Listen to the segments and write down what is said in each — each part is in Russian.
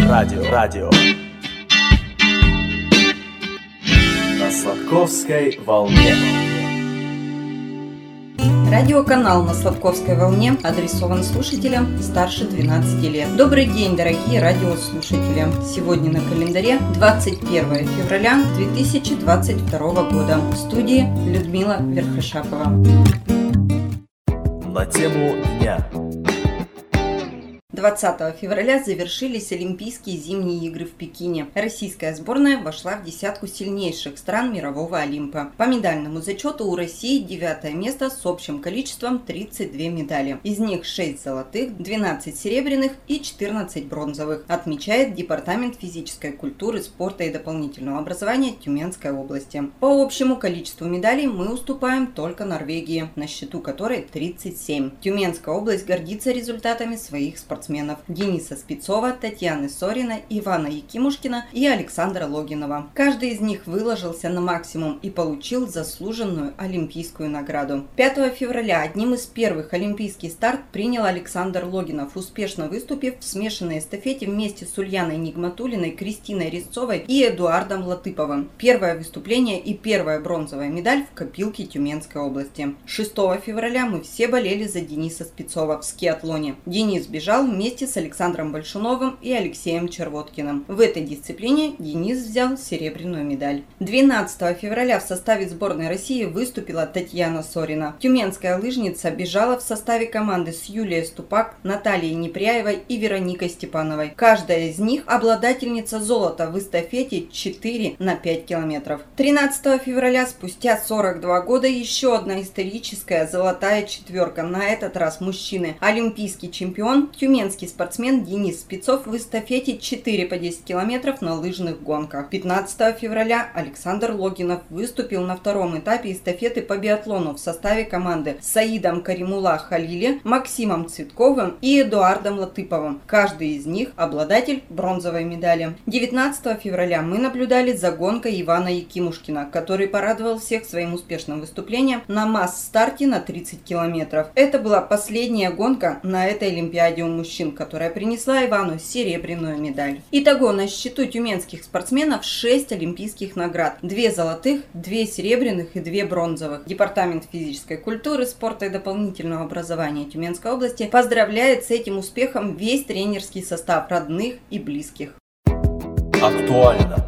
Радио. На Сладковской волне. Радиоканал на Сладковской волне адресован слушателям старше 12 лет. Добрый день, дорогие радиослушатели! Сегодня на календаре 21 февраля 2022 года. В студии Людмила Верхошапова. На тему дня. 20 февраля завершились Олимпийские зимние игры в Пекине. Российская сборная вошла в десятку сильнейших стран мирового Олимпа. По медальному зачету у России 9 место с общим количеством 32 медали. Из них 6 золотых, 12 серебряных и 14 бронзовых, отмечает Департамент физической культуры, спорта и дополнительного образования Тюменской области. По общему количеству медалей мы уступаем только Норвегии, на счету которой 37. Тюменская область гордится результатами своих спортсменов Дениса Спецова, Татьяны Сорина, Ивана Якимушкина и Александра Логинова. Каждый из них выложился на максимум и получил заслуженную олимпийскую награду. 5 февраля одним из первых олимпийский старт принял Александр Логинов, успешно выступив в смешанной эстафете вместе с Ульяной Нигматуллиной, Кристиной Резцовой и Эдуардом Латыповым. Первое выступление и первая бронзовая медаль в копилке Тюменской области. 6 февраля мы все болели за Дениса Спецова в скиатлоне. Денис бежал вместе с Александром Большуновым и Алексеем Червоткиным. В этой дисциплине Денис взял серебряную медаль. 12 февраля в составе сборной России выступила Татьяна Сорина. Тюменская лыжница бежала в составе команды с Юлией Ступак, Натальей Непряевой и Вероникой Степановой. Каждая из них обладательница золота в эстафете 4 на 5 километров. 13 февраля спустя 42 года еще одна историческая золотая четверка. На этот раз мужчины. Олимпийский чемпион, тюменский спортсмен Денис Спецов в эстафете 4 по 10 километров на лыжных гонках. 15 февраля Александр Логинов выступил на втором этапе эстафеты по биатлону в составе команды с Саидом Каримулла Халили, Максимом Цветковым и Эдуардом Латыповым. Каждый из них обладатель бронзовой медали. 19 февраля мы наблюдали за гонкой Ивана Якимушкина, который порадовал всех своим успешным выступлением на масс-старте на 30 километров. Это была последняя гонка на этой Олимпиаде у мужчин, которая принесла Ивану серебряную медаль. Итого на счету тюменских спортсменов 6 олимпийских наград. 2 золотых, 2 серебряных и 2 бронзовых. Департамент физической культуры, спорта и дополнительного образования Тюменской области поздравляет с этим успехом весь тренерский состав, родных и близких. Актуально.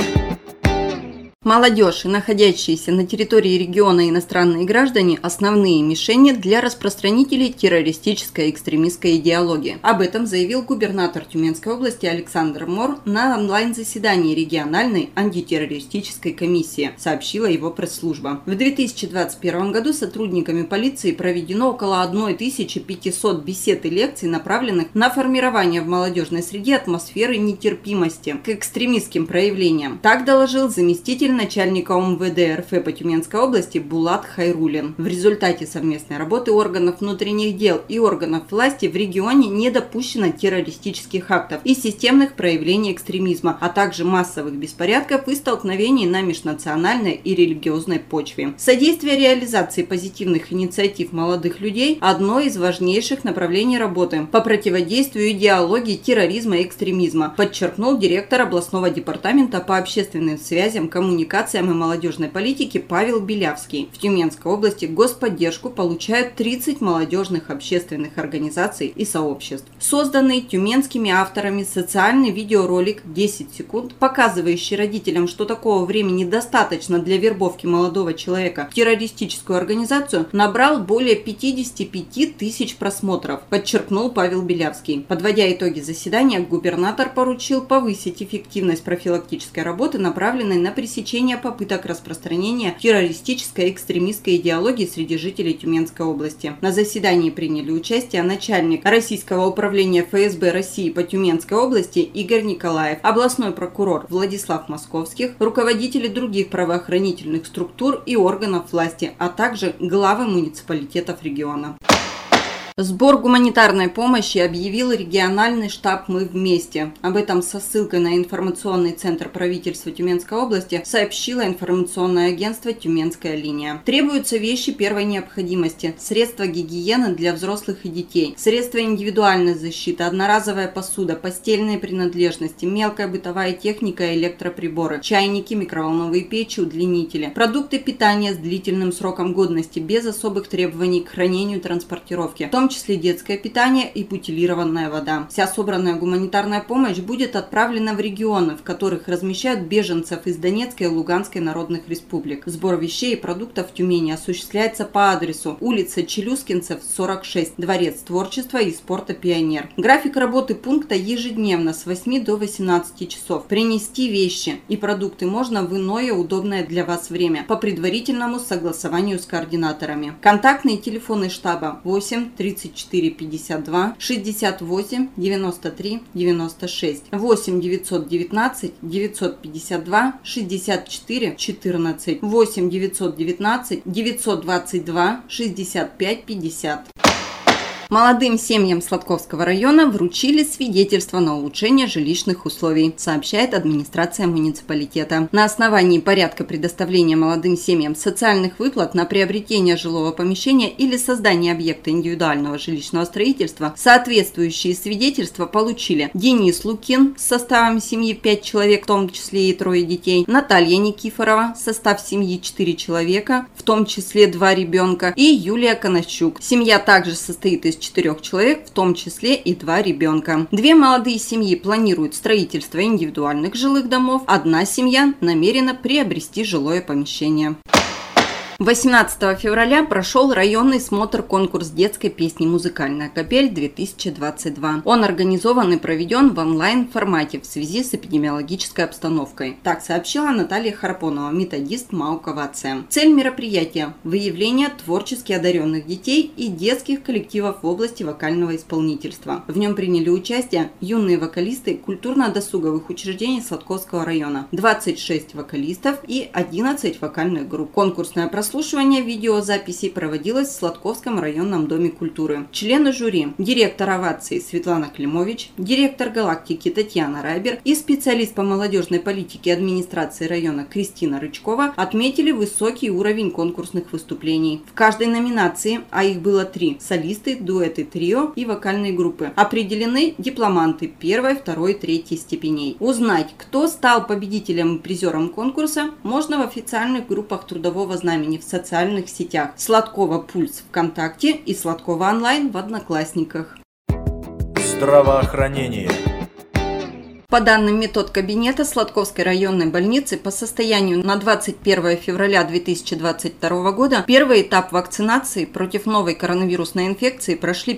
Молодежь и находящиеся на территории региона иностранные граждане – основные мишени для распространителей террористической и экстремистской идеологии. Об этом заявил губернатор Тюменской области Александр Мор на онлайн-заседании региональной антитеррористической комиссии, сообщила его пресс-служба. В 2021 году сотрудниками полиции проведено около 1500 бесед и лекций, направленных на формирование в молодежной среде атмосферы нетерпимости к экстремистским проявлениям. Так доложил заместитель начальника МВД РФ по Тюменской области Булат Хайрулин. В результате совместной работы органов внутренних дел и органов власти в регионе не допущено террористических актов и системных проявлений экстремизма, а также массовых беспорядков и столкновений на межнациональной и религиозной почве. Содействие реализации позитивных инициатив молодых людей – одно из важнейших направлений работы по противодействию идеологии терроризма и экстремизма, подчеркнул директор областного департамента по общественным связям, коммуникациям и молодежной политики Павел Белявский. В Тюменской области господдержку получают 30 молодежных общественных организаций и сообществ. Созданный тюменскими авторами социальный видеоролик 10 секунд, показывающий родителям, что такого времени достаточно для вербовки молодого человека в террористическую организацию, набрал более 55 тысяч просмотров, подчеркнул Павел Белявский. Подводя итоги заседания, губернатор поручил повысить эффективность профилактической работы, направленной на пресечение попыток распространения террористической и экстремистской идеологии среди жителей Тюменской области. На заседании приняли участие начальник Российского управления ФСБ России по Тюменской области Игорь Николаев, областной прокурор Владислав Московских, руководители других правоохранительных структур и органов власти, а также главы муниципалитетов региона. Сбор гуманитарной помощи объявил региональный штаб «Мы вместе». Об этом со ссылкой на информационный центр правительства Тюменской области сообщило информационное агентство «Тюменская линия». Требуются вещи первой необходимости, средства гигиены для взрослых и детей, средства индивидуальной защиты, одноразовая посуда, постельные принадлежности, мелкая бытовая техника и электроприборы, чайники, микроволновые печи, удлинители, продукты питания с длительным сроком годности без особых требований к хранению и транспортировке, в том числе детское питание и бутилированная вода. Вся собранная гуманитарная помощь будет отправлена в регионы, в которых размещают беженцев из Донецкой и Луганской народных республик. Сбор вещей и продуктов в Тюмени осуществляется по адресу улица Челюскинцев, 46, Дворец творчества и спорта «Пионер». График работы пункта ежедневно с 8 до 18 часов. Принести вещи и продукты можно в иное удобное для вас время по предварительному согласованию с координаторами. Контактные телефоны штаба 8 34 52 68 93 96, 8 919 952 64 14, 8 919 922 65 50. Молодым семьям Сладковского района вручили свидетельство на улучшение жилищных условий, сообщает администрация муниципалитета. На основании порядка предоставления молодым семьям социальных выплат на приобретение жилого помещения или создание объекта индивидуального жилищного строительства соответствующие свидетельства получили Денис Лукин с составом семьи 5 человек, в том числе и 3 детей, Наталья Никифорова, состав семьи 4 человека, в том числе 2 ребенка, и Юлия Конощук. Семья также состоит из 4 человек, в том числе и 2 ребенка. 2 молодые семьи планируют строительство индивидуальных жилых домов, 1 семья намерена приобрести жилое помещение. 18 февраля прошел районный смотр-конкурс детской песни «Музыкальная капель-2022». Он организован и проведен в онлайн-формате в связи с эпидемиологической обстановкой. Так сообщила Наталья Харпонова, методист МАУК «Овация». Цель мероприятия – выявление творчески одаренных детей и детских коллективов в области вокального исполнительства. В нем приняли участие юные вокалисты культурно-досуговых учреждений Сладковского района, 26 вокалистов и 11 вокальных групп. Конкурсная прослушивание видеозаписей проводилось в Сладковском районном доме культуры. Члены жюри, директор «Овации» Светлана Климович, директор «Галактики» Татьяна Райбер и специалист по молодежной политике администрации района Кристина Рычкова отметили высокий уровень конкурсных выступлений. В каждой номинации, а их было 3 – солисты, дуэты, трио и вокальные группы, определены дипломанты 1, 2, 3 степеней. Узнать, кто стал победителем и призером конкурса, можно в официальных группах Трудового знамени в социальных сетях Сладкова Пульс ВКонтакте и Сладкова онлайн в Одноклассниках. Здравоохранение. По данным медкабинета Сладковской районной больницы, по состоянию на 21 февраля 2022 года первый этап вакцинации против новой коронавирусной инфекции прошли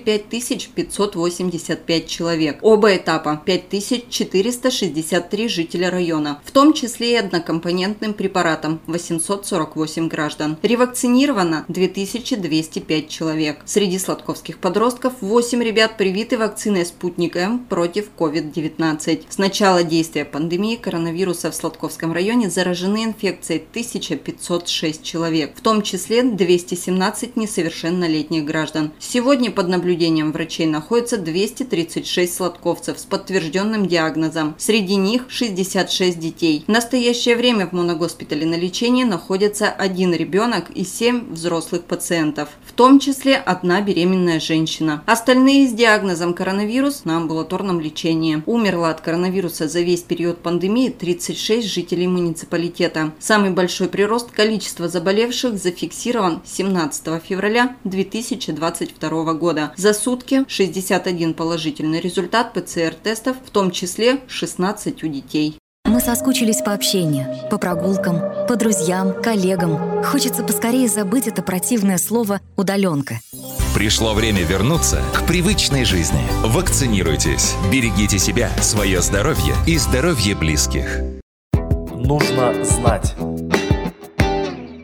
5585 человек. Оба этапа – 5463 жителя района, в том числе и однокомпонентным препаратом – 848 граждан. Ревакцинировано 2205 человек. Среди сладковских подростков 8 ребят привиты вакциной «Спутник М» против COVID-19. С начала действия пандемии коронавируса в Сладковском районе заражены инфекцией 1506 человек, в том числе 217 несовершеннолетних граждан. Сегодня под наблюдением врачей находится 236 сладковцев с подтвержденным диагнозом. Среди них 66 детей. В настоящее время в моногоспитале на лечении находится 1 ребенок и 7 взрослых пациентов, в том числе 1 беременная женщина. Остальные с диагнозом коронавирус на амбулаторном лечении. Умерла от коронавируса за весь период пандемии 36 жителей муниципалитета. Самый большой прирост количества заболевших зафиксирован 17 февраля 2022 года. За сутки 61 положительный результат ПЦР-тестов, в том числе 16 у детей. Мы соскучились по общению, по прогулкам, по друзьям, коллегам. Хочется поскорее забыть это противное слово «удаленка». Пришло время вернуться к привычной жизни. Вакцинируйтесь. Берегите себя, свое здоровье и здоровье близких. Нужно знать.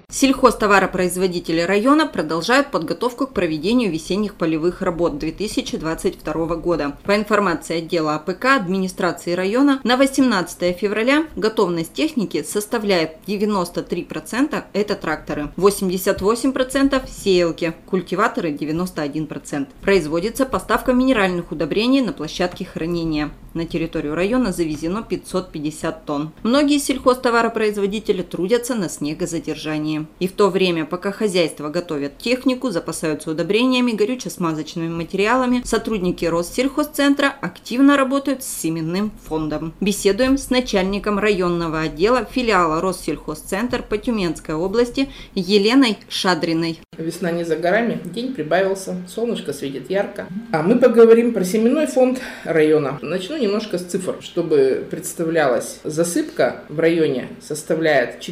Сельхозтоваропроизводители района продолжают подготовку к проведению весенних полевых работ 2022 года. По информации отдела АПК администрации района, на 18 февраля готовность техники составляет 93% – это тракторы, 88% – сеялки, культиваторы 91%. Производится поставка минеральных удобрений на площадке хранения. На территорию района завезено 550 тонн. Многие сельхозтоваропроизводители трудятся на снегозадержании. И в то время, пока хозяйства готовят технику, запасаются удобрениями, горюче-смазочными материалами, сотрудники Россельхозцентра активно работают с семенным фондом. Беседуем с начальником районного отдела филиала Россельхозцентр по Тюменской области Еленой Шадриной. Весна не за горами, день прибавился, солнышко светит ярко. А мы поговорим про семенной фонд района. Начну немножко с цифр, чтобы представлялась. Засыпка в районе составляет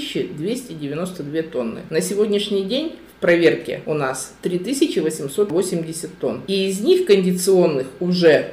4292 тонны. На сегодняшний день в проверке у нас 3880 тонн. И из них кондиционных уже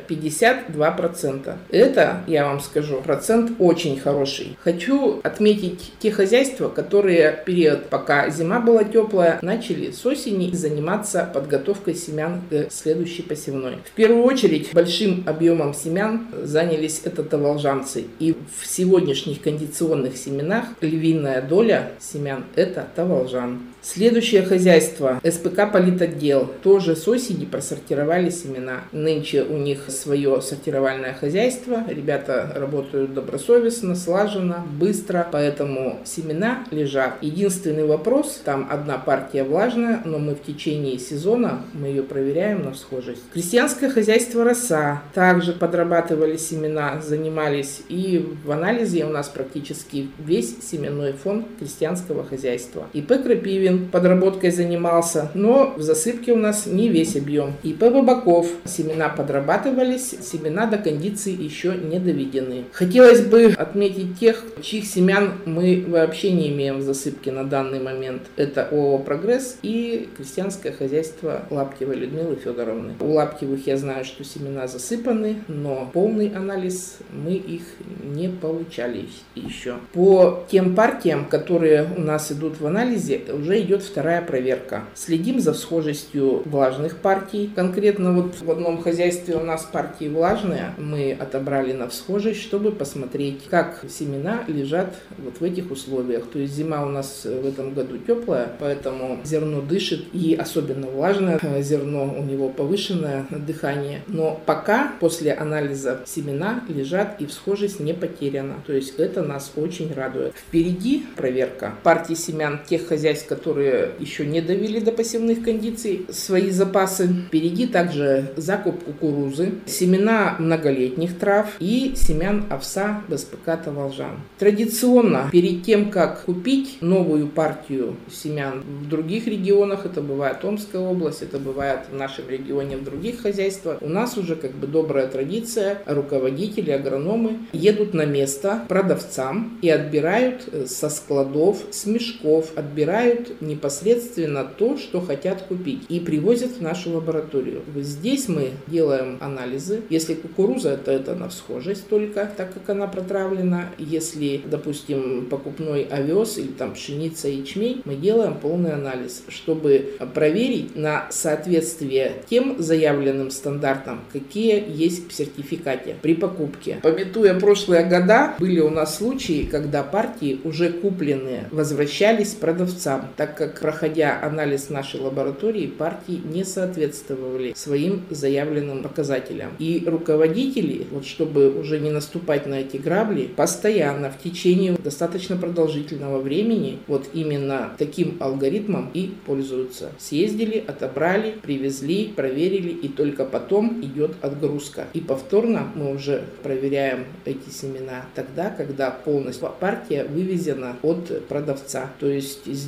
52%. Это, я вам скажу, процент очень хороший. Хочу отметить те хозяйства, которые в период, пока зима была теплая, начали с осени заниматься подготовкой семян к следующей посевной. В первую очередь большим объемом семян занялись это таволжанцы. И в сегодняшних кондиционных семенах львиная доля семян это таволжан. Следующее хозяйство СПК Политотдел тоже с осени просортировали семена. Нынче у них свое сортировальное хозяйство. Ребята работают добросовестно, слаженно, быстро, поэтому семена лежат. Единственный вопрос, там одна партия влажная, но мы в течение сезона мы ее проверяем на всхожесть. Крестьянское хозяйство «Роса» также подрабатывали семена, занимались, и в анализе у нас практически весь семенной фонд крестьянского хозяйства. ИП Крапивин подработкой занимался, но в засыпке у нас не весь объем. ИП Бабаков семена подрабатывались, семена до кондиции еще не доведены. Хотелось бы отметить тех, чьих семян мы вообще не имеем в засыпке на данный момент. Это ООО «Прогресс» и крестьянское хозяйство Лаптевой Людмилы Федоровны. У Лаптевых я знаю, что семена засыпаны, но полный анализ мы их не получали еще. По тем партиям, которые у нас идут в анализе, уже идет вторая проверка. Следим за всхожестью влажных партий. Конкретно вот в одном хозяйстве у нас партии влажные. Мы отобрали на всхожесть, чтобы посмотреть, как семена лежат вот в этих условиях. То есть зима у нас в этом году теплая, поэтому зерно дышит, и особенно влажное зерно, у него повышенное дыхание. Но пока после анализа семена лежат и всхожесть не потеряна. То есть это нас очень радует. Впереди проверка партий семян тех хозяйств, которые еще не довели до посевных кондиций свои запасы. Впереди также закуп кукурузы, семена многолетних трав и семян овса в СПК «Таволжан». Традиционно, перед тем, как купить новую партию семян в других регионах, это бывает Омская область, это бывает в нашем регионе в других хозяйствах, у нас уже как бы добрая традиция, руководители, агрономы едут на место продавцам и отбирают со складов, с мешков, отбирают непосредственно то, что хотят купить, и привозят в нашу лабораторию. Здесь мы делаем анализы. Если кукуруза, то это на всхожесть только, так как она протравлена. Если, допустим, покупной овес или там пшеница, ячмень, мы делаем полный анализ, чтобы проверить на соответствие тем заявленным стандартам, какие есть в сертификате при покупке. Памятуя прошлые года, были у нас случаи, когда партии уже купленные возвращались продавцам, так как, проходя анализ нашей лаборатории, партии не соответствовали своим заявленным показателям. И руководители, вот чтобы уже не наступать на эти грабли, постоянно в течение достаточно продолжительного времени вот именно таким алгоритмом и пользуются. Съездили, отобрали, привезли, проверили, и только потом идет отгрузка. И повторно мы уже проверяем эти семена тогда, когда полностью партия вывезена от продавца. То есть здесь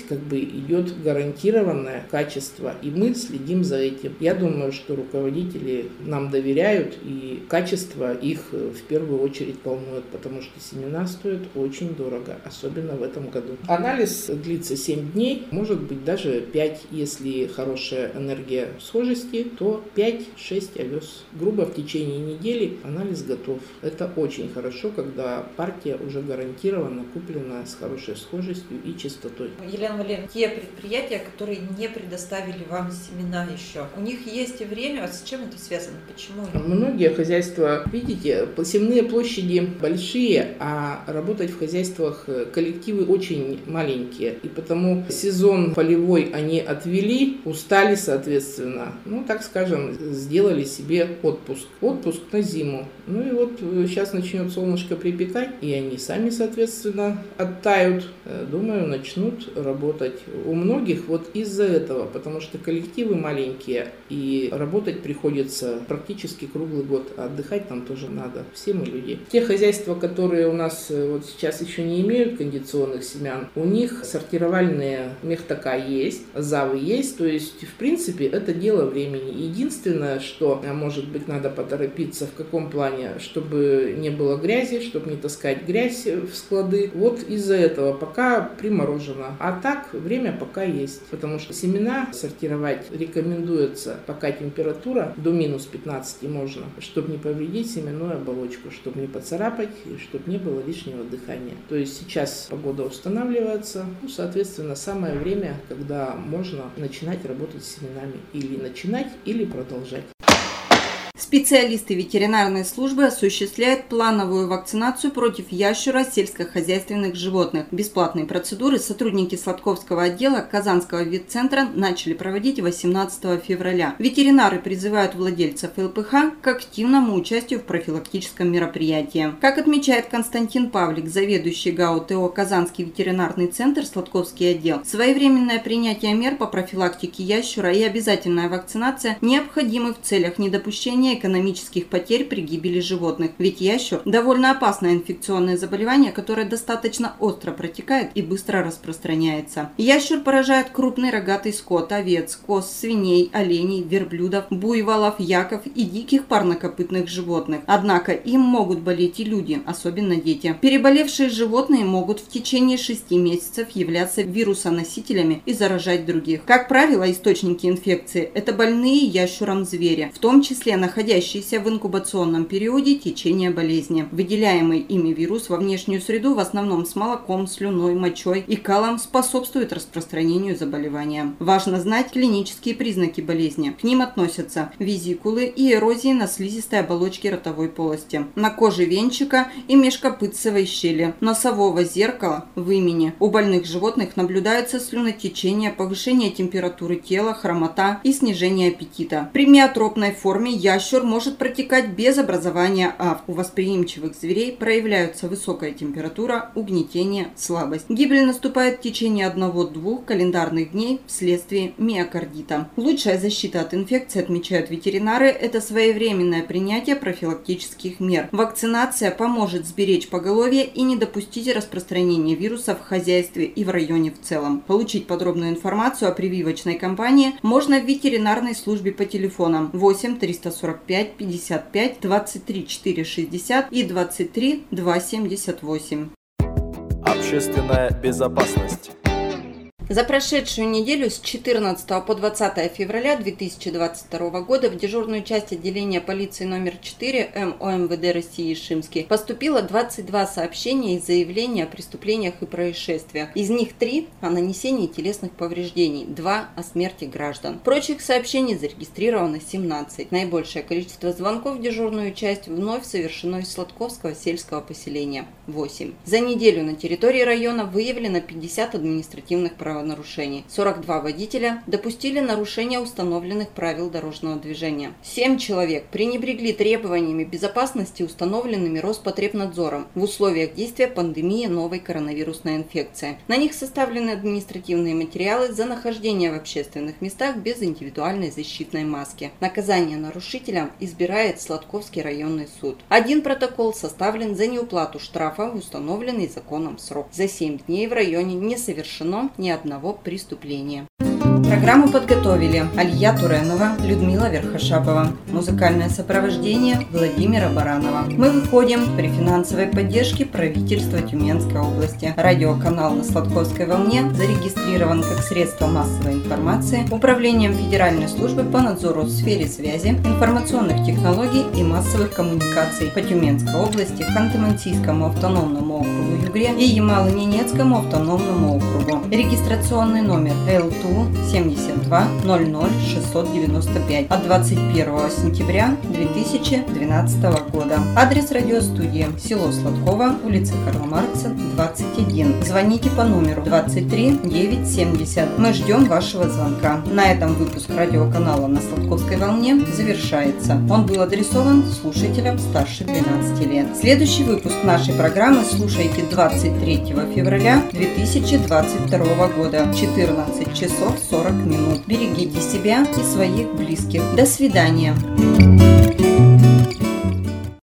идет гарантированное качество, и мы следим за этим. Я думаю, что руководители нам доверяют, и качество их в первую очередь волнует, потому что семена стоят очень дорого, особенно в этом году. Анализ длится 7 дней, может быть даже 5, если хорошая энергия схожести, то 5-6 овес. Грубо в течение недели анализ готов. Это очень хорошо, когда партия уже гарантированно куплена с хорошей схожестью и чистотой. Елена Валерьевна, те предприятия, которые не предоставили вам семена еще, у них есть и время, с чем это связано, почему? Многие хозяйства, видите, посевные площади большие, а работать в хозяйствах коллективы очень маленькие, и потому сезон полевой они отвели, устали, соответственно, так скажем, сделали себе отпуск на зиму. И вот сейчас начнет солнышко припекать, и они сами, соответственно, оттают, думаю, начнут работать. У многих вот из-за этого, потому что коллективы маленькие, и работать приходится практически круглый год, а отдыхать там тоже надо. Все мы люди. Те хозяйства, которые у нас вот сейчас еще не имеют кондиционных семян, у них сортировальные мехтака есть, завы есть, то есть, в принципе, это дело времени. Единственное, что, может быть, надо поторопиться, в каком плане, чтобы не было грязи, чтобы не таскать грязь в склады. Вот из-за этого пока приморожено. А так, время пока есть, потому что семена сортировать рекомендуется, пока температура до минус 15 можно, чтобы не повредить семенную оболочку, чтобы не поцарапать, и чтобы не было лишнего дыхания. То есть сейчас погода устанавливается, соответственно, самое время, когда можно начинать работать с семенами. Или начинать, или продолжать. Специалисты ветеринарной службы осуществляют плановую вакцинацию против ящура сельскохозяйственных животных. Бесплатные процедуры сотрудники Сладковского отдела Казанского ветцентра начали проводить 18 февраля. Ветеринары призывают владельцев ЛПХ к активному участию в профилактическом мероприятии. Как отмечает Константин Павлик, заведующий ГАО ТО Казанский ветеринарный центр Сладковский отдел, своевременное принятие мер по профилактике ящура и обязательная вакцинация необходимы в целях недопущения экономических потерь при гибели животных. Ведь ящур – довольно опасное инфекционное заболевание, которое достаточно остро протекает и быстро распространяется. Ящур поражает крупный рогатый скот, овец, коз, свиней, оленей, верблюдов, буйволов, яков и диких парнокопытных животных. Однако им могут болеть и люди, особенно дети. Переболевшие животные могут в течение 6 месяцев являться вирусоносителями и заражать других. Как правило, источники инфекции – это больные ящуром звери, в том числе находящиеся в инкубационном периоде течения болезни. Выделяемый ими вирус во внешнюю среду в основном с молоком, слюной, мочой и калом способствует распространению заболевания. Важно знать клинические признаки болезни. К ним относятся визикулы и эрозии на слизистой оболочке ротовой полости, на коже венчика и межкопытцевой щели, носового зеркала, вымени. У больных животных наблюдается слюнотечение, повышение температуры тела, хромота и снижение аппетита. При миотропной форме ящур может протекать без образования АВ. У восприимчивых зверей проявляются высокая температура, угнетение, слабость. Гибель наступает в течение 1-2 календарных дней вследствие миокардита. Лучшая защита от инфекции, отмечают ветеринары, это своевременное принятие профилактических мер. Вакцинация поможет сберечь поголовье и не допустить распространения вируса в хозяйстве и в районе в целом. Получить подробную информацию о прививочной кампании можно в ветеринарной службе по телефонам 8 345 55 23 460 и 23 278. Общественная безопасность. За прошедшую неделю с 14 по 20 февраля 2022 года в дежурную часть отделения полиции номер 4 МОМВД России Шимский поступило 22 сообщения и заявления о преступлениях и происшествиях. Из них 3 о нанесении телесных повреждений, 2 о смерти граждан. Прочих сообщений зарегистрировано 17. Наибольшее количество звонков в дежурную часть вновь совершено из Сладковского сельского поселения – 8. За неделю на территории района выявлено 50 административных правонарушений. 42 водителя допустили нарушение установленных правил дорожного движения. 7 человек пренебрегли требованиями безопасности, установленными Роспотребнадзором в условиях действия пандемии новой коронавирусной инфекции. На них составлены административные материалы за нахождение в общественных местах без индивидуальной защитной маски. Наказание нарушителям избирает Сладковский районный суд. 1 протокол составлен за неуплату штрафа в установленный законом срок. За 7 дней в районе не совершено ни одного одного преступления. Программу подготовили Алия Туренова, Людмила Верхошапова. Музыкальное сопровождение Владимира Баранова. Мы выходим при финансовой поддержке правительства Тюменской области. Радиоканал на Сладковской волне зарегистрирован как средство массовой информации Управлением Федеральной службы по надзору в сфере связи, информационных технологий и массовых коммуникаций по Тюменской области, Ханты-Мансийскому автономному округу Югре и Ямало-Ненецкому автономному округу. Регистрационный номер ЛТУ 72 00 695 от 21 сентября 2012 года. Адрес радиостудии: село Сладково, улица Карла Маркса, 21. Звоните по номеру 23 970. Мы ждем вашего звонка. На этом выпуск радиоканала на Сладковской волне завершается. Он был адресован слушателям старше 12 лет. Следующий выпуск нашей программы слушайте 23 февраля 2022 года в 14 часов 40 минут. Берегите себя и своих близких. До свидания.